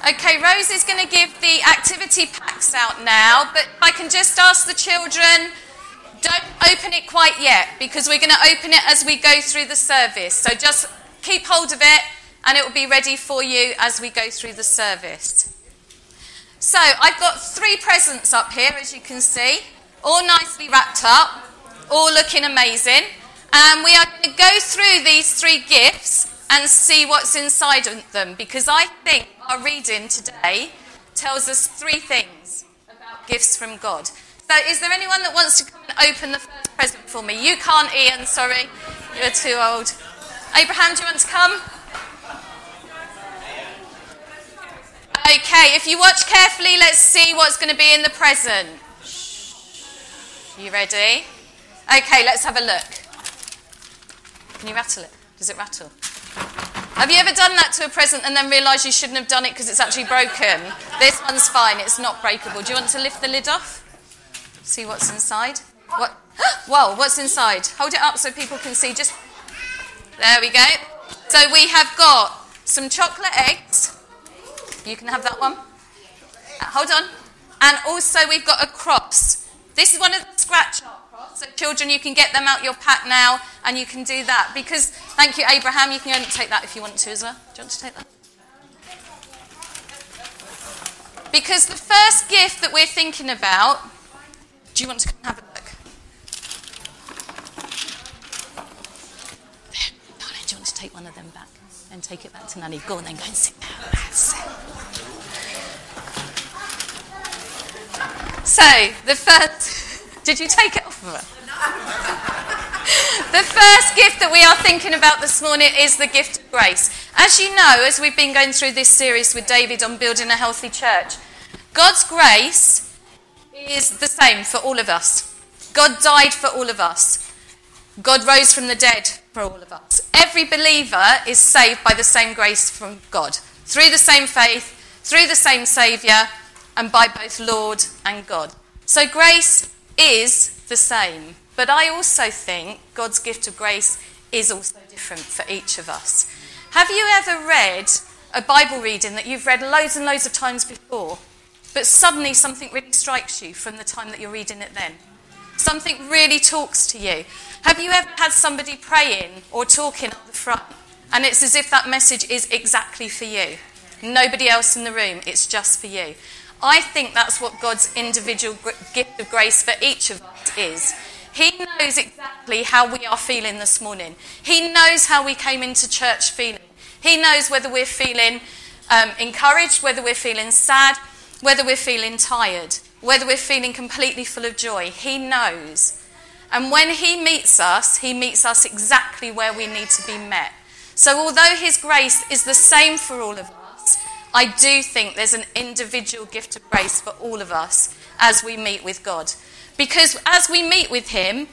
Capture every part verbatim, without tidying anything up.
Okay, Rose is going to give the activity packs out now, but I can just ask the children, don't open it quite yet, because we're going to open it as we go through the service. So just keep hold of it, and it will be ready for you as we go through the service. So I've got three presents up here, as you can see, all nicely wrapped up, all looking amazing. And we are going to go through these three gifts and see what's inside of them, because I think our reading today tells us three things about gifts from God. So is there anyone that wants to come and open the first present for me? You can't, Ian, sorry. You're too old. Abraham, do you want to come? Okay, if you watch carefully, let's see what's going to be in the present. You ready? Okay, let's have a look. Can you rattle it? Does it rattle? Have you ever done that to a present and then realised you shouldn't have done it because it's actually broken? This one's fine, it's not breakable. Do you want to lift the lid off? See what's inside? What? Whoa, what's inside? Hold it up so people can see. Just there we go. So we have got some chocolate eggs. You can have that one. Hold on. And also we've got a cross. This is one of the scratch art cross. So children, you can get them out your pack now and you can do that. Because, thank you Abraham, you can go and take that if you want to as well. Do you want to take that? Because the first gift that we're thinking about, do you want to come and have a look? There, darling, do you want to take one of them back and take it back to Nanny? Go on then, go and sit down. That's it. So, the first... Did you take it off of her? The first gift that we are thinking about this morning is the gift of grace. As you know, as we've been going through this series with David on building a healthy church, God's grace is the same for all of us. God died for all of us. God rose from the dead for all of us. Every believer is saved by the same grace from God, through the same faith, through the same Saviour, and by both Lord and God. So grace is the same. But I also think God's gift of grace is also different for each of us. Have you ever read a Bible reading that you've read loads and loads of times before, but suddenly something really strikes you from the time that you're reading it then? Something really talks to you. Have you ever had somebody praying or talking up the front, and it's as if that message is exactly for you? Nobody else in the room, it's just for you. I think that's what God's individual gift of grace for each of us is. He knows exactly how we are feeling this morning. He knows how we came into church feeling. He knows whether we're feeling um, encouraged, whether we're feeling sad, whether we're feeling tired, whether we're feeling completely full of joy. He knows. And when he meets us, he meets us exactly where we need to be met. So although his grace is the same for all of us, I do think there's an individual gift of grace for all of us as we meet with God. Because as we meet with him,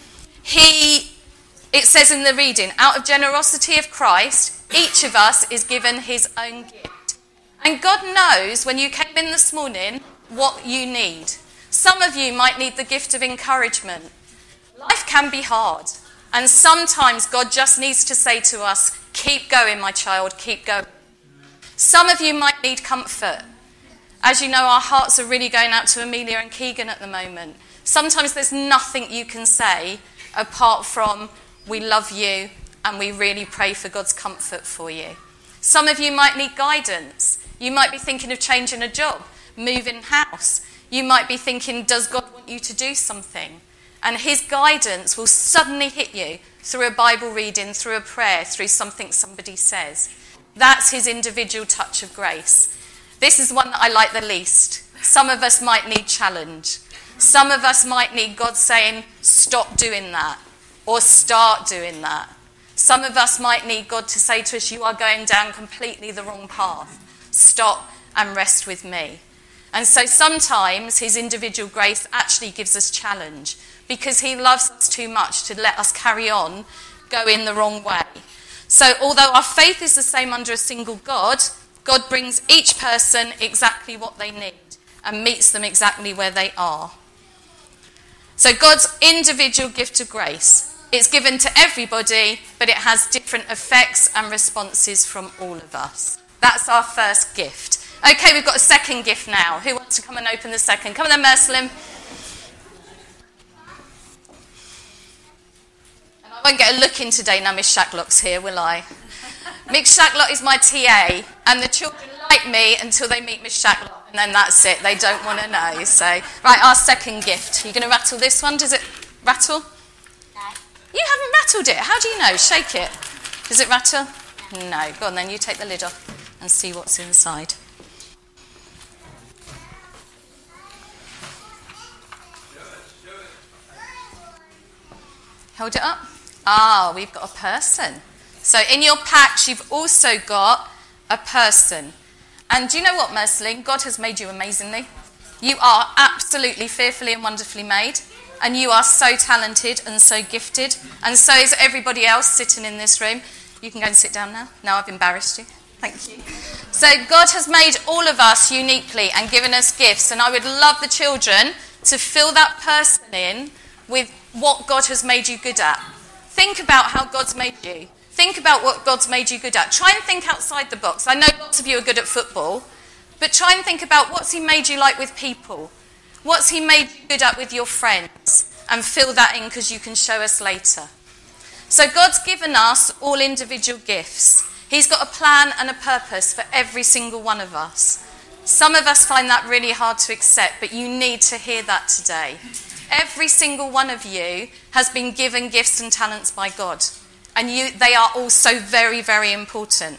he, it says in the reading, out of generosity of Christ, each of us is given his own gift. And God knows when you came in this morning what you need. Some of you might need the gift of encouragement. Life can be hard. And sometimes God just needs to say to us, keep going, my child, keep going. Some of you might need comfort. As you know, our hearts are really going out to Amelia and Keegan at the moment. Sometimes there's nothing you can say apart from we love you and we really pray for God's comfort for you. Some of you might need guidance. You might be thinking of changing a job, moving house. You might be thinking, does God want you to do something? And his guidance will suddenly hit you through a Bible reading, through a prayer, through something somebody says. That's his individual touch of grace. This is one that I like the least. Some of us might need challenge. Some of us might need God saying, stop doing that, or start doing that. Some of us might need God to say to us, you are going down completely the wrong path. Stop and rest with me. And so sometimes his individual grace actually gives us challenge because he loves us too much to let us carry on going the wrong way. So although our faith is the same under a single God, God brings each person exactly what they need and meets them exactly where they are. So God's individual gift of grace, it's given to everybody, but it has different effects and responses from all of us. That's our first gift. Okay, we've got a second gift now. Who wants to come and open the second? Come on then, Merceline. And I won't get a look in today now Miss Shacklock's here, will I? Miss Shacklock is my T A, and the children like me until they meet Miss Shacklock, and then that's it. They don't want to know. So, right, our second gift. You're going to rattle this one? Does it rattle? No. You haven't rattled it. How do you know? Shake it. Does it rattle? No. No. Go on then, you take the lid off and see what's inside. Hold it up. Ah, we've got a person. So in your packs, you've also got a person. And do you know what, Merceline? God has made you amazingly. You are absolutely fearfully and wonderfully made. And you are so talented and so gifted. And so is everybody else sitting in this room. You can go and sit down now. No, I've embarrassed you. Thank you. So God has made all of us uniquely and given us gifts. And I would love the children to fill that person in with what God has made you good at. Think about how God's made you. Think about what God's made you good at. Try and think outside the box. I know lots of you are good at football, but try and think about what's he made you like with people. What's he made you good at with your friends? And fill that in because you can show us later. So God's given us all individual gifts. He's got a plan and a purpose for every single one of us. Some of us find that really hard to accept, but you need to hear that today. Every single one of you has been given gifts and talents by God. And you, they are all so very, very important.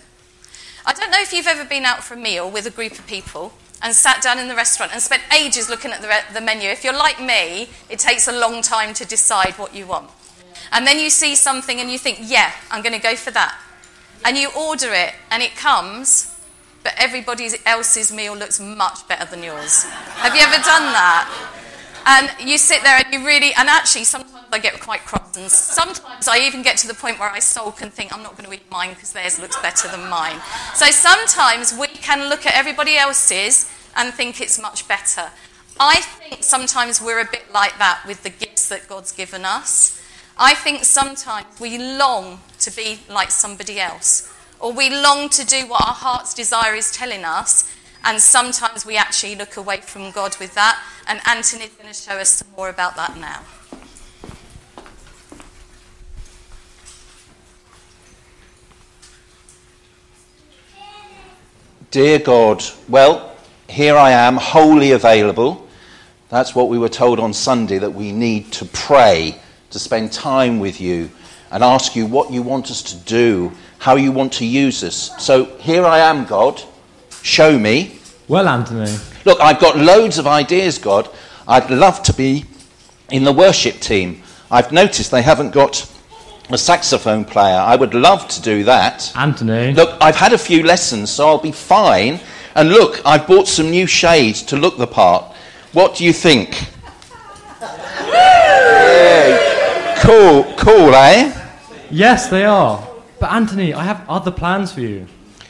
I don't know if you've ever been out for a meal with a group of people and sat down in the restaurant and spent ages looking at the, re- the menu. If you're like me, it takes a long time to decide what you want. And then you see something and you think, yeah, I'm going to go for that. And you order it and it comes, but everybody else's meal looks much better than yours. Have you ever done that? And you sit there and you really, and actually sometimes I get quite cross, and sometimes I even get to the point where I sulk and think I'm not going to eat mine because theirs looks better than mine. So sometimes we can look at everybody else's and think it's much better. I think sometimes we're a bit like that with the gifts that God's given us. I think sometimes we long to be like somebody else, or we long to do what our heart's desire is telling us. And sometimes we actually look away from God with that. And Anthony's going to show us some more about that now. Dear God, well, here I am, wholly available. That's what we were told on Sunday, that we need to pray, to spend time with you and ask you what you want us to do, how you want to use us. So here I am, God. Show me. Well, Anthony. Look, I've got loads of ideas, God. I'd love to be in the worship team. I've noticed they haven't got a saxophone player. I would love to do that. Anthony. Look, I've had a few lessons, so I'll be fine. And look, I've bought some new shades to look the part. What do you think? Yeah. Cool, cool, eh? Yes, they are. But Anthony, I have other plans for you.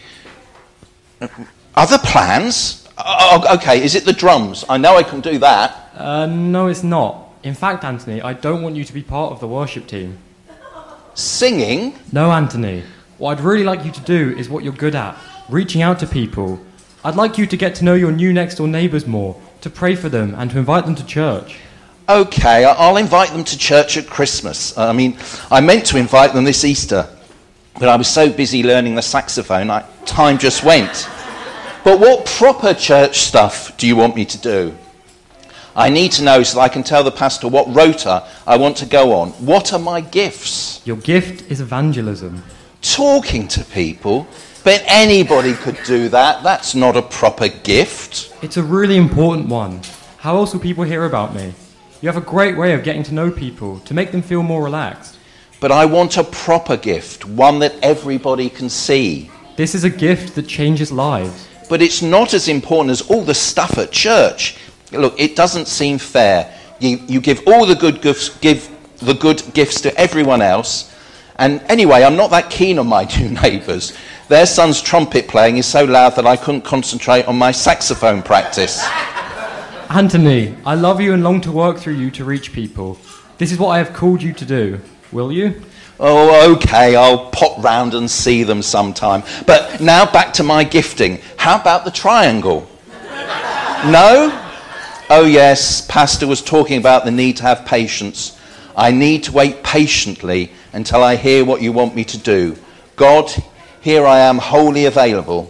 Other plans? Oh, okay, is it the drums? I know I can do that. Uh, no, it's not. In fact, Anthony, I don't want you to be part of the worship team. Singing? No, Anthony. What I'd really like you to do is what you're good at, reaching out to people. I'd like you to get to know your new next-door neighbours more, to pray for them and to invite them to church. Okay, I'll invite them to church at Christmas. I mean, I meant to invite them this Easter, but I was so busy learning the saxophone, I, time just went. But what proper church stuff do you want me to do? I need to know so that I can tell the pastor what rota I want to go on. What are my gifts? Your gift is evangelism. Talking to people? But anybody could do that. That's not a proper gift. It's a really important one. How else will people hear about me? You have a great way of getting to know people, to make them feel more relaxed. But I want a proper gift, one that everybody can see. This is a gift that changes lives. But it's not as important as all the stuff at church. Look, it doesn't seem fair. You, you give all the good gifts, give the good gifts to everyone else. And anyway, I'm not that keen on my two neighbours. Their son's trumpet playing is so loud that I couldn't concentrate on my saxophone practice. Anthony, I love you and long to work through you to reach people. This is what I have called you to do. Will you? Oh, okay, I'll pop round and see them sometime. But now back to my gifting. How about the triangle? No? Oh yes, Pastor was talking about the need to have patience. I need to wait patiently until I hear what you want me to do. God, here I am wholly available.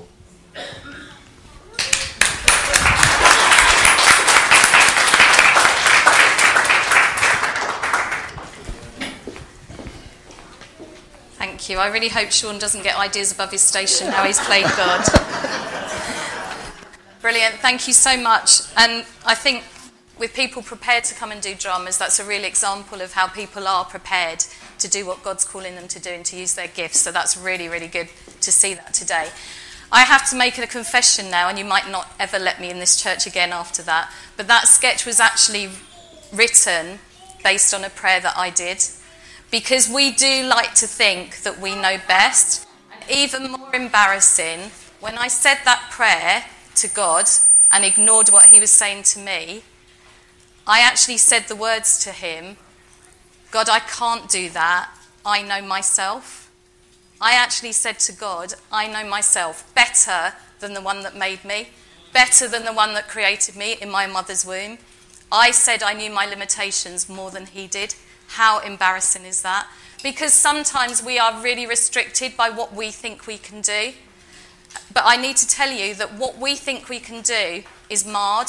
Thank you. I really hope Sean doesn't get ideas above his station how he's played God. Brilliant. Thank you so much. And I think with people prepared to come and do dramas, that's a real example of how people are prepared to do what God's calling them to do and to use their gifts. So that's really, really good to see that today. I have to make a confession now, and you might not ever let me in this church again after that, but that sketch was actually written based on a prayer that I did, because we do like to think that we know best. And even more embarrassing, when I said that prayer to God and ignored what he was saying to me, I actually said the words to him, God, I can't do that. I know myself. I actually said to God, I know myself better than the one that made me, better than the one that created me in my mother's womb. I said I knew my limitations more than he did. How embarrassing is that? Because sometimes we are really restricted by what we think we can do. But I need to tell you that what we think we can do is marred.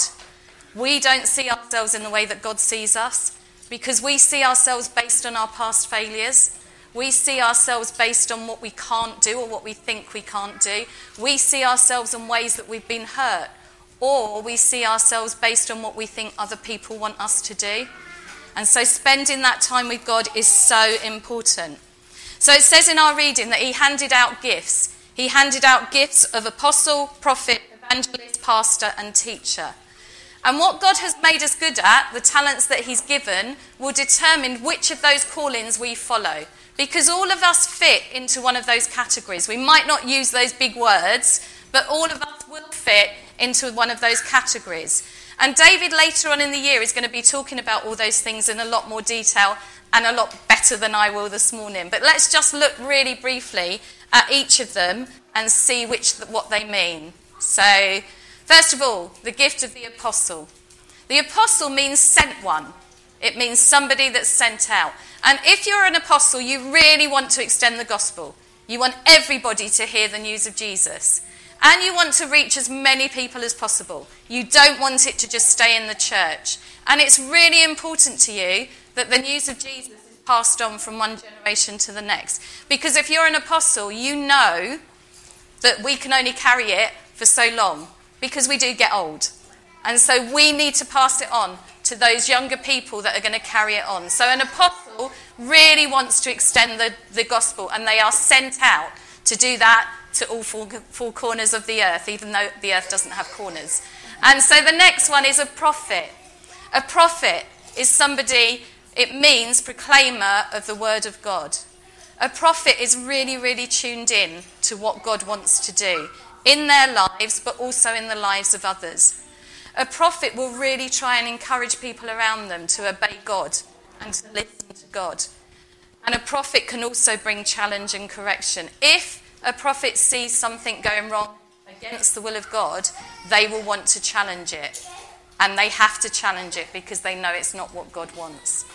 We don't see ourselves in the way that God sees us, because we see ourselves based on our past failures. We see ourselves based on what we can't do or what we think we can't do. We see ourselves in ways that we've been hurt, or we see ourselves based on what we think other people want us to do. And so spending that time with God is so important. So it says in our reading that he handed out gifts. He handed out gifts of apostle, prophet, evangelist, pastor, and teacher. And what God has made us good at, the talents that he's given, will determine which of those callings we follow. Because all of us fit into one of those categories. We might not use those big words, but all of us will fit into one of those categories. And David later on in the year is going to be talking about all those things in a lot more detail and a lot better than I will this morning. But let's just look really briefly at each of them and see which what they mean. So, first of all, the gift of the apostle. The apostle means sent one. It means somebody that's sent out. And if you're an apostle, you really want to extend the gospel. You want everybody to hear the news of Jesus. And you want to reach as many people as possible. You don't want it to just stay in the church. And it's really important to you that the news of Jesus is passed on from one generation to the next. Because if you're an apostle, you know that we can only carry it for so long, because we do get old. And so we need to pass it on to those younger people that are going to carry it on. So an apostle really wants to extend the, the gospel, and they are sent out to do that to all four, four corners of the earth, even though the earth doesn't have corners. And so the next one is a prophet. A prophet is somebody, it means proclaimer of the word of God. A prophet is really, really tuned in to what God wants to do in their lives, but also in the lives of others. A prophet will really try and encourage people around them to obey God and to listen to God. And a prophet can also bring challenge and correction. If a prophet sees something going wrong against the will of God, they will want to challenge it. And they have to challenge it because they know it's not what God wants.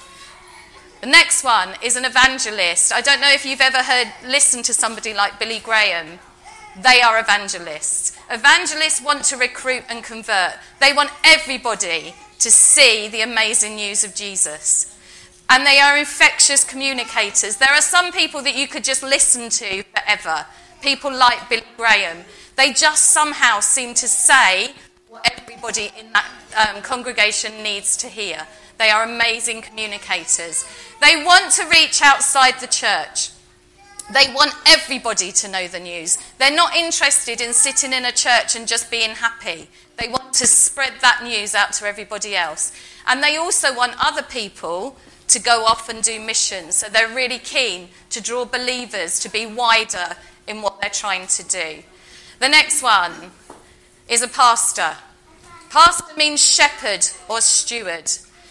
The next one is an evangelist. I don't know if you've ever heard, listened to somebody like Billy Graham. They are evangelists. Evangelists want to recruit and convert. They want everybody to see the amazing news of Jesus. And they are infectious communicators. There are some people that you could just listen to forever. People like Billy Graham. They just somehow seem to say what everybody in that um, congregation needs to hear. They are amazing communicators. They want to reach outside the church. They want everybody to know the news. They're not interested in sitting in a church and just being happy. They want to spread that news out to everybody else. And they also want other people to go off and do missions. So they're really keen to draw believers to be wider in what they're trying to do. The next one is a pastor. Pastor means shepherd or steward.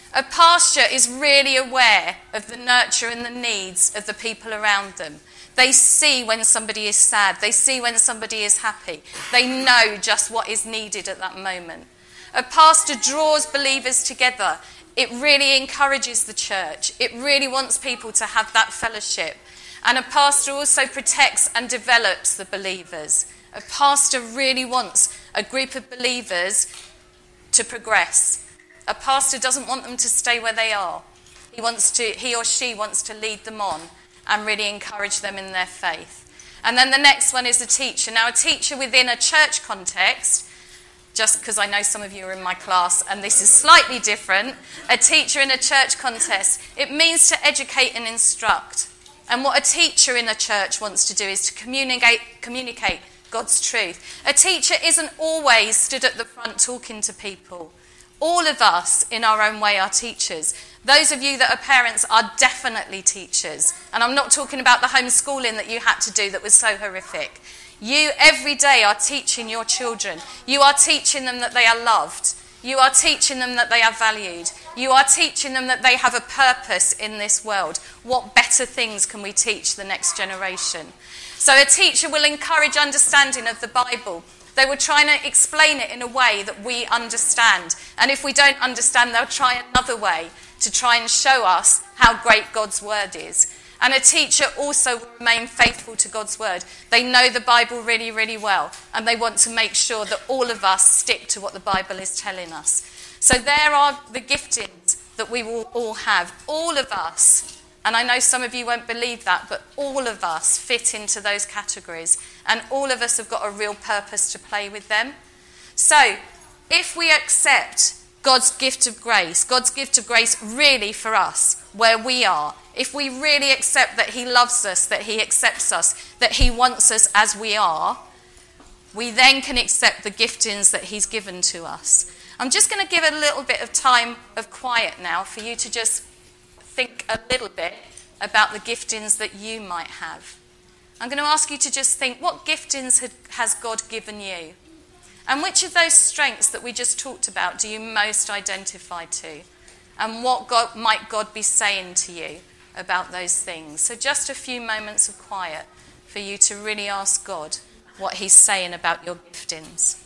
A pastor is really aware of the nurture and the needs of the people around them. They see when somebody is sad. They see when somebody is happy. They know just what is needed at that moment. A pastor draws believers together. It really encourages the church. It really wants people to have that fellowship. And a pastor also protects and develops the believers. A pastor really wants a group of believers to progress. A pastor doesn't want them to stay where they are. He wants to, he or she wants to lead them on and really encourage them in their faith. And then the next one is a teacher. Now, a teacher within a church context, just because I know some of you are in my class and this is slightly different, a teacher in a church context, it means to educate and instruct. And what a teacher in a church wants to do is to communicate, communicate God's truth. A teacher isn't always stood at the front talking to people. All of us, in our own way, are teachers. Those of you that are parents are definitely teachers. And I'm not talking about the homeschooling that you had to do that was so horrific. You, every day, are teaching your children. You are teaching them that they are loved. You are teaching them that they are valued. You are teaching them that they have a purpose in this world. What better things can we teach the next generation? So a teacher will encourage understanding of the Bible. They will try and explain it in a way that we understand. And if we don't understand, they'll try another way to try and show us how great God's word is. And a teacher also will remain faithful to God's word. They know the Bible really, really well. And they want to make sure that all of us stick to what the Bible is telling us. So there are the giftings that we will all have. All of us. And I know some of you won't believe that, but all of us fit into those categories. And all of us have got a real purpose to play with them. So, if we accept God's gift of grace, God's gift of grace really for us, where we are, if we really accept that he loves us, that he accepts us, that he wants us as we are, we then can accept the giftings that he's given to us. I'm just going to give a little bit of time of quiet now for you to just think a little bit about the giftings that you might have. I'm going to ask you to just think, what giftings has God given you? And which of those strengths that we just talked about do you most identify to? And what God, might God be saying to you about those things? So just a few moments of quiet for you to really ask God what he's saying about your giftings.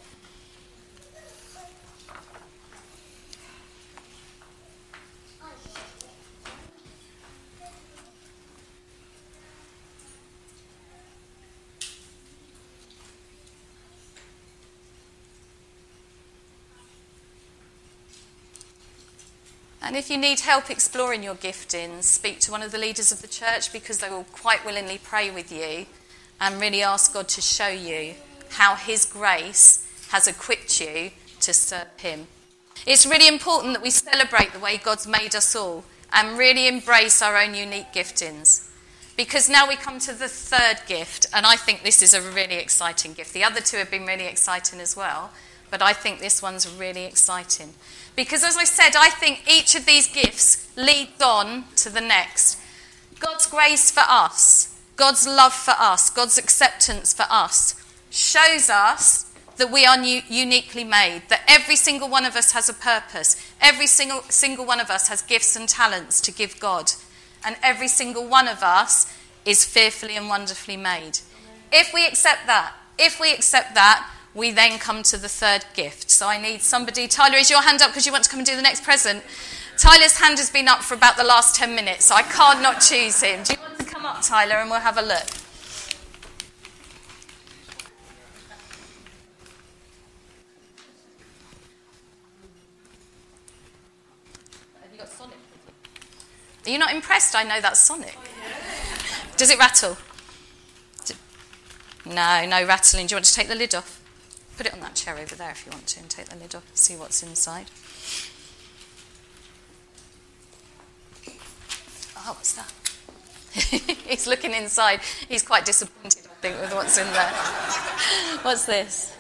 And if you need help exploring your giftings, speak to one of the leaders of the church, because they will quite willingly pray with you and really ask God to show you how his grace has equipped you to serve him. It's really important that we celebrate the way God's made us all and really embrace our own unique giftings. Because now we come to the third gift, and I think this is a really exciting gift. The other two have been really exciting as well, but I think this one's really exciting. Because as I said, I think each of these gifts leads on to the next. God's grace for us, God's love for us, God's acceptance for us shows us that we are new, uniquely made, that every single one of us has a purpose. Every single, single one of us has gifts and talents to give God. And every single one of us is fearfully and wonderfully made. If we accept that, if we accept that, we then come to the third gift. So I need somebody. Tyler, is your hand up because you want to come and do the next present? Tyler's hand has been up for about the last ten minutes, so I can't not choose him. Do you want to come up, Tyler, and we'll have a look? Have you got Sonic? Are you not impressed? I know that's Sonic. Does it rattle? No, no rattling. Do you want to take the lid off? Put it on that chair over there if you want to, and take the lid off and see what's inside. Oh, what's that? He's looking inside. He's quite disappointed, I think, with what's in there. What's this?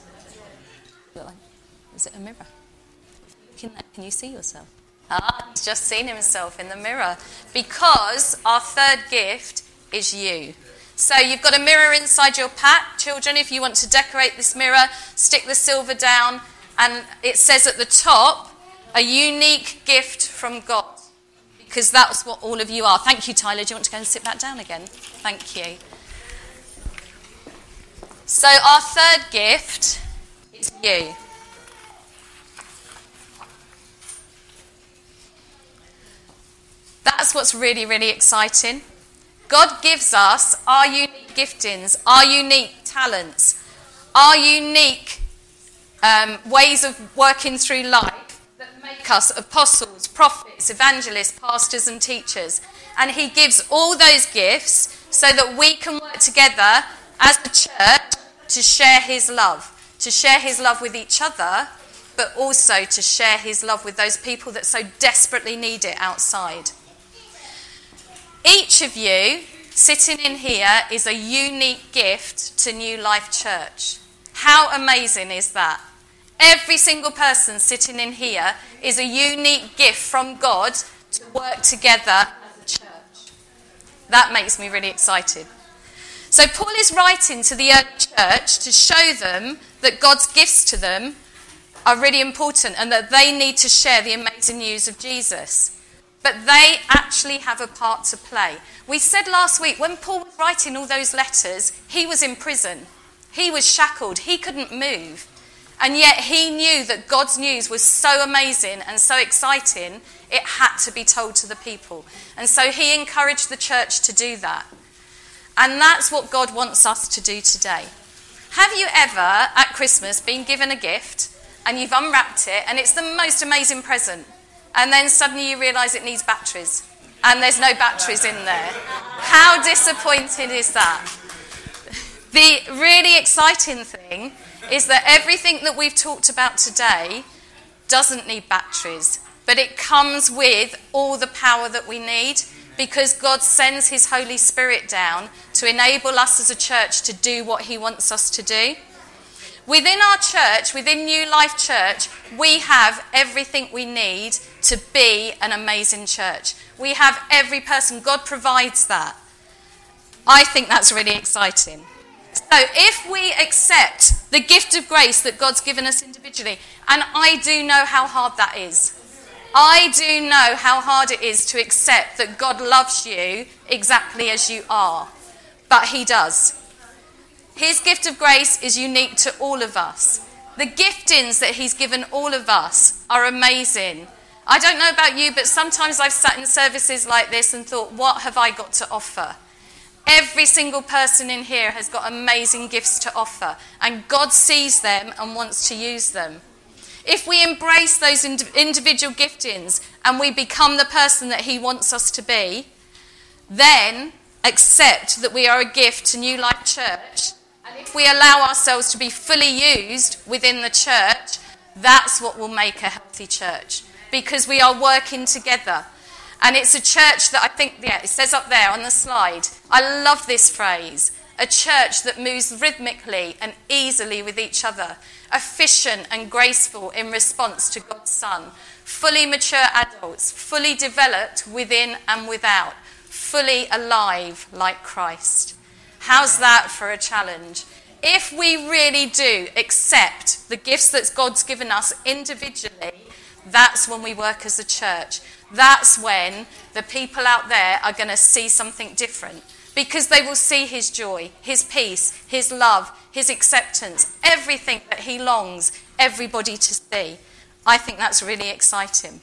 Is it a mirror? Can you see yourself? Ah, he's just seen himself in the mirror. Because our third gift is you. So you've got a mirror inside your pack. Children, if you want to decorate this mirror, stick the silver down, and it says at the top, A unique gift from God. Because that's what all of you are. Thank you, Tyler. Do you want to go and sit back down again? Thank you. So our third gift is you. That's what's really, really exciting. God gives us our unique giftings, our unique talents, our unique um, ways of working through life that make us apostles, prophets, evangelists, pastors and teachers. And he gives all those gifts so that we can work together as a church to share his love, to share his love with each other, but also to share his love with those people that so desperately need it outside. Each of you sitting in here is a unique gift to New Life Church. How amazing is that? Every single person sitting in here is a unique gift from God to work together as a church. That makes me really excited. So Paul is writing to the early church to show them that God's gifts to them are really important and that they need to share the amazing news of Jesus. But they actually have a part to play. We said last week, when Paul was writing all those letters, he was in prison. He was shackled. He couldn't move. And yet he knew that God's news was so amazing and so exciting, it had to be told to the people. And so he encouraged the church to do that. And that's what God wants us to do today. Have you ever, at Christmas, been given a gift and you've unwrapped it and it's the most amazing present? And then suddenly you realise it needs batteries. And there's no batteries in there. How disappointing is that? The really exciting thing is that everything that we've talked about today doesn't need batteries. But it comes with all the power that we need because God sends his Holy Spirit down to enable us as a church to do what he wants us to do. Within our church, within New Life Church, we have everything we need to be an amazing church. We have every person. God provides that. I think that's really exciting. So if we accept the gift of grace that God's given us individually, and I do know how hard that is. I do know how hard it is to accept that God loves you exactly as you are. But he does. His gift of grace is unique to all of us. The giftings that he's given all of us are amazing. I don't know about you, but sometimes I've sat in services like this and thought, what have I got to offer? Every single person in here has got amazing gifts to offer, and God sees them and wants to use them. If we embrace those ind- individual giftings and we become the person that he wants us to be, then accept that we are a gift to New Life Church. And if we allow ourselves to be fully used within the church, that's what will make a healthy church. Because we are working together. And it's a church that I think, yeah, it says up there on the slide. I love this phrase. A church that moves rhythmically and easily with each other. Efficient and graceful in response to God's Son. Fully mature adults. Fully developed within and without. Fully alive like Christ. How's that for a challenge? If we really do accept the gifts that God's given us individually, that's when we work as a church. That's when the people out there are going to see something different. Because they will see his joy, his peace, his love, his acceptance, everything that he longs everybody to see. I think that's really exciting.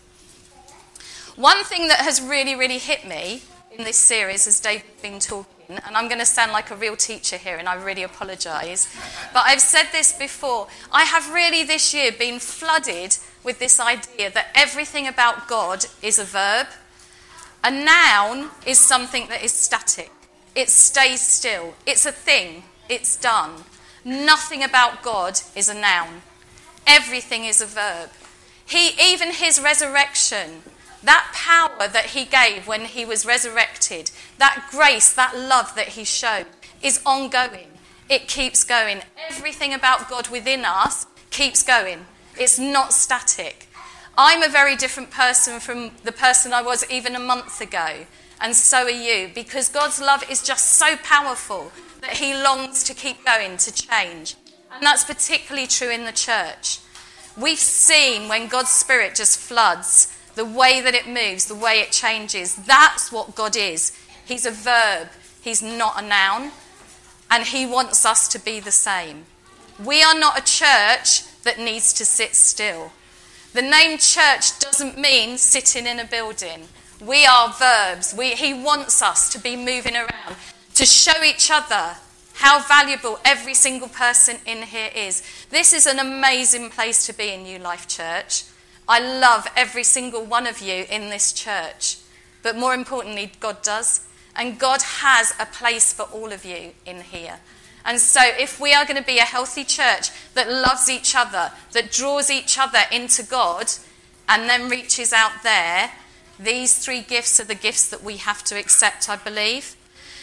One thing that has really, really hit me in this series as David's been talking, and I'm going to sound like a real teacher here, and I really apologise, but I've said this before. I have really this year been flooded with this idea that everything about God is a verb. A noun is something that is static. It stays still. It's a thing. It's done. Nothing about God is a noun. Everything is a verb. He, even his resurrection, that power that he gave when he was resurrected, that grace, that love that he showed, is ongoing. It keeps going. Everything about God within us keeps going. It's not static. I'm a very different person from the person I was even a month ago, and so are you, because God's love is just so powerful that he longs to keep going, to change. And that's particularly true in the church. We've seen when God's Spirit just floods, the way that it moves, the way it changes. That's what God is. He's a verb. He's not a noun. And he wants us to be the same. We are not a church that needs to sit still. The name church doesn't mean sitting in a building. We are verbs. We, he wants us to be moving around, to show each other how valuable every single person in here is. This is an amazing place to be in New Life Church. I love every single one of you in this church. But more importantly, God does. And God has a place for all of you in here. And so if we are going to be a healthy church that loves each other, that draws each other into God, and then reaches out there, these three gifts are the gifts that we have to accept, I believe.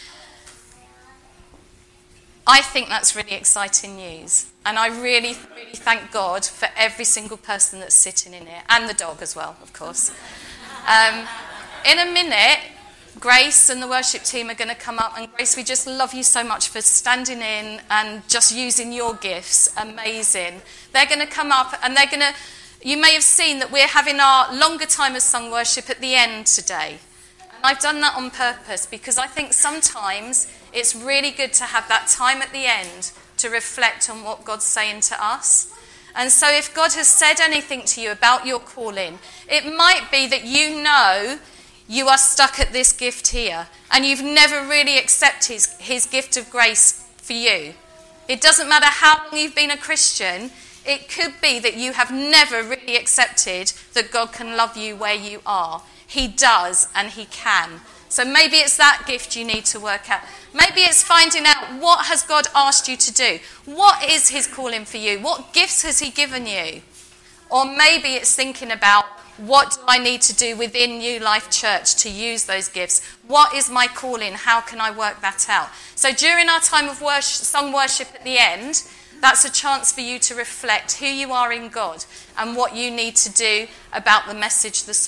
I think that's really exciting news. And I really, really thank God for every single person that's sitting in here. And the dog as well, of course. Um, in a minute, Grace and the worship team are going to come up. And Grace, we just love you so much for standing in and just using your gifts. Amazing. They're going to come up and they're going to... You may have seen that we're having our longer time of sung worship at the end today. And I've done that on purpose because I think sometimes it's really good to have that time at the end to reflect on what God's saying to us. And so if God has said anything to you about your calling, it might be that you know you are stuck at this gift here and you've never really accepted his, his gift of grace for you. It doesn't matter how long you've been a Christian. It could be that you have never really accepted that God can love you where you are. He does and he can. So maybe it's that gift you need to work out. Maybe it's finding out what has God asked you to do. What is his calling for you? What gifts has he given you? Or maybe it's thinking about, what do I need to do within New Life Church to use those gifts? What is my calling? How can I work that out? So during our time of worship, sung worship at the end, that's a chance for you to reflect who you are in God and what you need to do about the message this